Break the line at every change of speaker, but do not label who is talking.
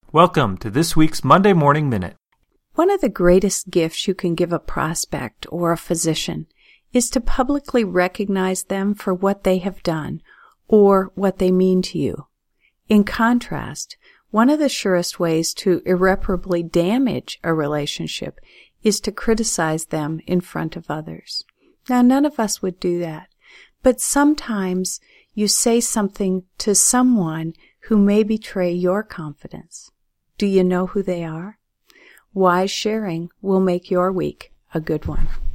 Welcome to this week's Monday Morning Minute.
One of the greatest gifts you can give a prospect or a physician is to publicly recognize them for what they have done or what they mean to you. In contrast, one of the surest ways to irreparably damage a relationship is to criticize them in front of others. Now, none of us would do that, but sometimes you say something to someone who may betray your confidence. Do you know who they are? Wise sharing will make your week a good one.